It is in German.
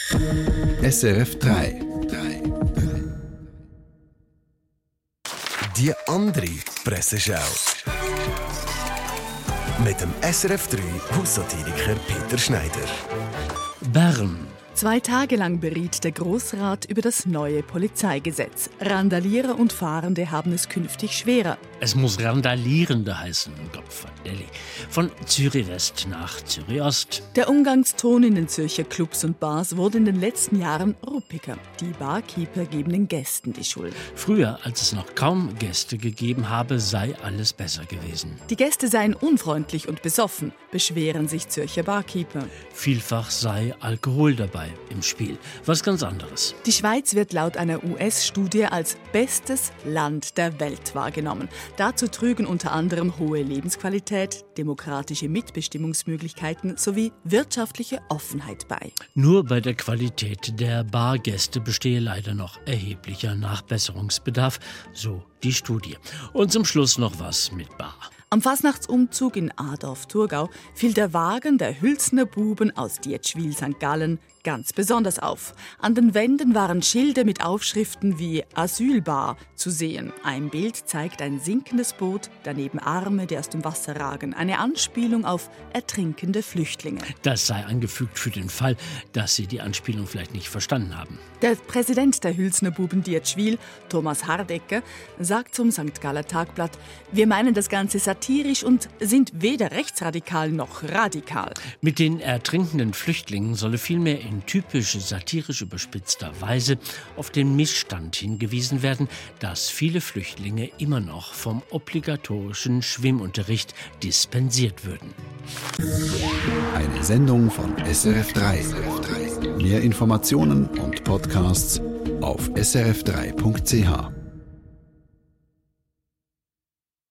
SRF 3. Die andere Presseschau. Mit dem SRF 3 Haussatiriker Peter Schneider. Bern. 2 Tage lang beriet der Grossrat über das neue Polizeigesetz. Randalierer und Fahrende haben es künftig schwerer. Es muss Randalierende heißen, Gottverdeli. Von Zürich West nach Zürich Ost. Der Umgangston in den Zürcher Clubs und Bars wurde in den letzten Jahren ruppiger. Die Barkeeper geben den Gästen die Schuld. Früher, als es noch kaum Gäste gegeben habe, sei alles besser gewesen. Die Gäste seien unfreundlich und besoffen, beschweren sich Zürcher Barkeeper. Vielfach sei Alkohol dabei im Spiel. Was ganz anderes. Die Schweiz wird laut einer US-Studie als bestes Land der Welt wahrgenommen. Dazu trügen unter anderem hohe Lebensqualität, demokratische Mitbestimmungsmöglichkeiten sowie wirtschaftliche Offenheit bei. Nur bei der Qualität der Bargäste bestehe leider noch erheblicher Nachbesserungsbedarf, so die Studie. Und zum Schluss noch was mit Bar. Am Fasnachtsumzug in Adorf-Thurgau fiel der Wagen der Hülsner Buben aus Dietschwil, St. Gallen, ganz besonders auf. An den Wänden waren Schilder mit Aufschriften wie Asylbar zu sehen. Ein Bild zeigt ein sinkendes Boot, daneben Arme, die aus dem Wasser ragen. Eine Anspielung auf ertrinkende Flüchtlinge. Das sei angefügt für den Fall, dass Sie die Anspielung vielleicht nicht verstanden haben. Der Präsident der Hülsner Buben Dietschwil, Thomas Hardecker, sagt zum St. Galler Tagblatt: Wir meinen das Ganze satirisch und sind weder rechtsradikal noch radikal. Mit den ertrinkenden Flüchtlingen solle vielmehr in typisch satirisch überspitzter Weise auf den Missstand hingewiesen werden, dass viele Flüchtlinge immer noch vom obligatorischen Schwimmunterricht dispensiert würden. Eine Sendung von SRF 3. Mehr Informationen und Podcasts auf srf3.ch.